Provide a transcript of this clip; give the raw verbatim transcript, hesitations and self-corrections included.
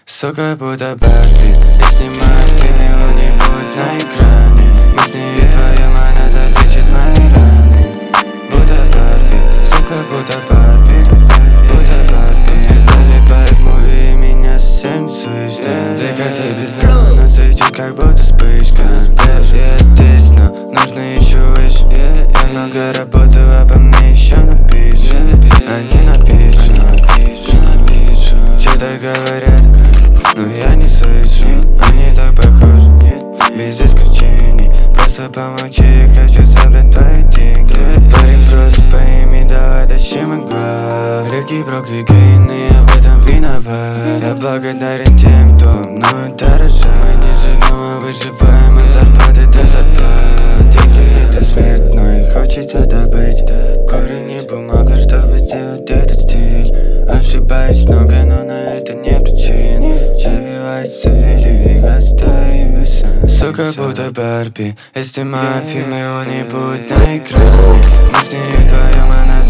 Сука, будто Барби. Я снимаю фильм, его не будет на экране. Мы с ней вдвоем, она залечит мои раны. Будто Барби, сука, будто Барби. Будто Барби. Ты залипай в муви, и меня совсем не слышно. Ты как-то без нас, но светит как будто вспышка. Я здесь, но нужно еще выше. Я много работаю, обо мне еще напишут. Они напишут, что-то говорят, но я не слышу. Они так похожи, без исключений. Просто помолчи, я хочу забрать твои деньги. Парень, просто пойми, давай тащим игла. Редкий брок и гейн, и я в этом виноват. Я благодарен тем, кто мною дорожит. Мы не живем, а выживаем от зарплаты до зарплаты. Деньги — это смерть, но их хочется добыть. Корень и бумага, чтобы сделать этот стиль. Ошибаюсь много, но на это нет причин. Добиваюсь цели, остаюсь сам. Сука, будто Барби. Я снимаю фильм, его не будет на экране. Мы с ней вдвоем, она